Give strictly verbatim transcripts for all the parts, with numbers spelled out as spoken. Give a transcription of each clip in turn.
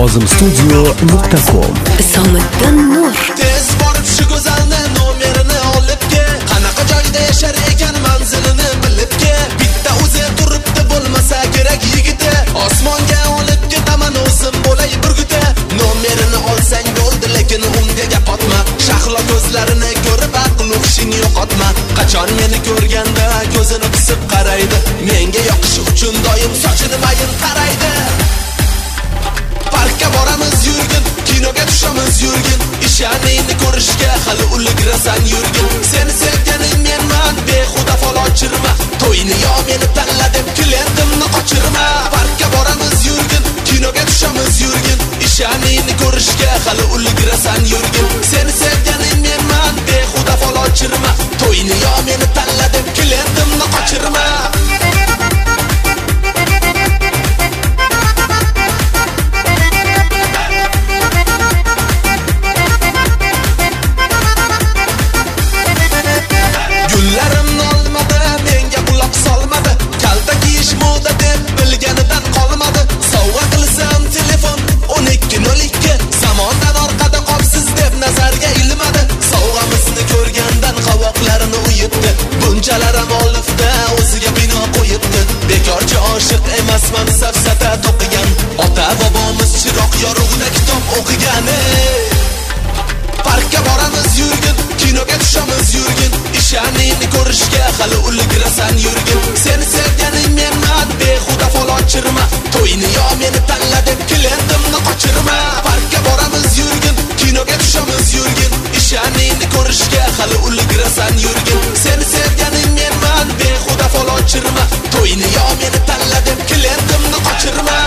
nozim studio nuqta com. Isomiddin Nur. Tez borib shu go'zalni nomerini olib kel. Qanaqa joyda yashar ekan manzilini bilib kel. Bitta o'zi turibdi bo'lmasa kerak yigiti. Osmonga olib ketaman o'zim bo'lay burguti. Nomerini olsang bo'ldi, lekin unga gap otma. Shahlo ko'zlarini ko'rib aql o'qishing yo'qotma. Qachon meni ko'rganda ko'zini qisib qaraydi. Menga yoqish uchun doim sochini mayin qaraydi. Parkka boramiz yurgin, kinoga tushamiz yurgin. Ishoningni ko'rishga hali ulgrasan yurgin. Seni sevganing menman, behuda falochirma. To'yni yo meni tanla deb klientimni qochirma. Parkka boramiz yurgin, kinoga tushamiz yurgin. Ishoningni ko'rishga hali ulgrasan yurgin. Seni sevganing menman, behuda falochirma. To'yni yo meni tanla deb klientimni qochirma. Bunchalarim olifda o'ziga bino qo'yibdi. Bekorchi oshiq emasman, safsata to'qigan. Ota bobomiz chiroq yorug'ida kitob o'qigan. Parkka boramiz yurgin, kinoga tushamiz yurgin. Ishoningni ko'rishga hali ulgrasan yurgin. Seni sevganing menman, behuda falochirma. To'yni yo meni tanla deb klientimni qochirma. Parkka boramiz yurgin, kinoga tushamiz yurgin. Ishoningni ko'rishga hali ulgrasan yurgin. Seni sevganing menman, behuda falochirma. To'yni yo meni tanla deb klientimni qochirma.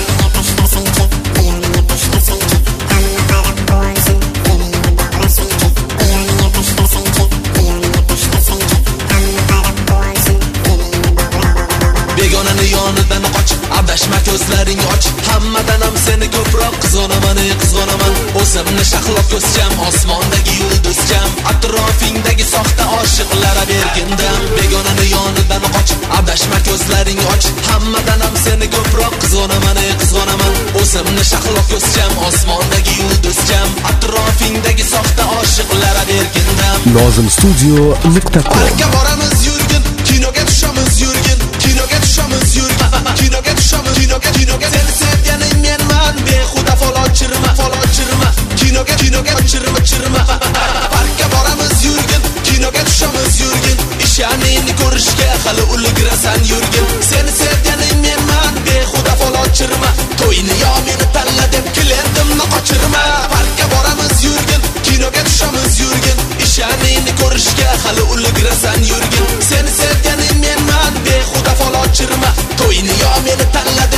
Begonani yonidan qoch, adashma ko'zlaring och. Hammadan ham seni ko'proq qizonaman, qizonaman. O'zimni shahlo ko'zcham, osmondagi yulduzcham. Atrofingdagi soxta oshiqlara bergindam. Begonani yonidan qoch, adashma ko'zlaring och. Hammadan ham seni ko'proq qizonaman, qizonaman. O'zimni shahlo ko'zcham, osmondagi yulduzcham. Atrofingdagi soxta oshiqlara bergindam. nozim studio nuqta com. Parkka boramiz yurgin, kinoga tushamiz yurgin. Kinoga tushamiz yurgin. Kinoga tushamiz, kinoga, kinoga. Seni sevganing menman, behuda falochirma, falochirma. Kinoga, kinoga chirma, chirma. Parkka boramiz yurgin, kinoga tushamiz yurgin. Ishoningni ko'rishga hali ulgrasan yurgin. Seni sevganing menman, behuda falochirma. To'yni yo meni tanla deb klientimni qochirma. Parkka boramiz yurgin, kinoga tushamiz yurgin. Ishoningni ko'rishga hali ulgrasan yurgin. Seni sevganing menman, behuda falochirma. To'yni yo meni tanla